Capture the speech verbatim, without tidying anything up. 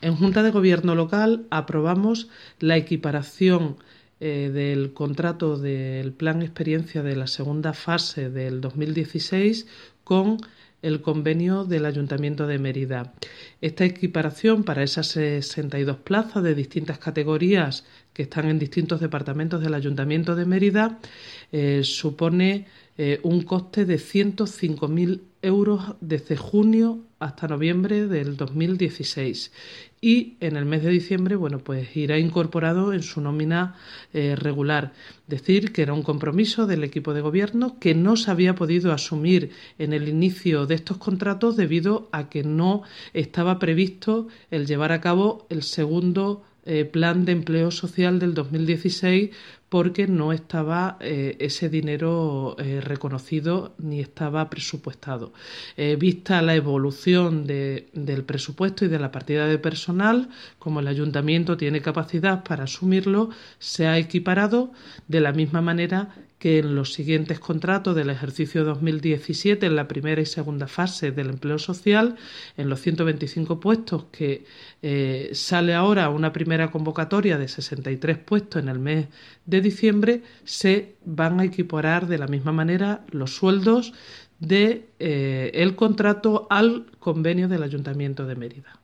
En Junta de Gobierno local aprobamos la equiparación eh, del contrato del Plan Experiencia de la segunda fase del dos mil dieciséis con el convenio del Ayuntamiento de Mérida. Esta equiparación para esas sesenta y dos plazas de distintas categorías que están en distintos departamentos del Ayuntamiento de Mérida eh, supone eh, un coste de ciento cinco mil euros desde junio hasta noviembre del dos mil dieciséis, y en el mes de diciembre bueno pues irá incorporado en su nómina eh, regular. Decir que era un compromiso del equipo de gobierno que no se había podido asumir en el inicio de estos contratos debido a que no estaba previsto el llevar a cabo el segundo eh, plan de empleo social del dos mil dieciséis, porque no estaba eh, ese dinero eh, reconocido ni estaba presupuestado. Eh, vista la evolución de, del presupuesto y de la partida de personal, como el ayuntamiento tiene capacidad para asumirlo, se ha equiparado de la misma manera que en los siguientes contratos del ejercicio dos mil diecisiete, en la primera y segunda fase del empleo social, en los ciento veinticinco puestos que eh, sale ahora una primera convocatoria de sesenta y tres puestos en el mes de diciembre, se van a equiparar de la misma manera los sueldos de eh, el contrato al convenio del Ayuntamiento de Mérida.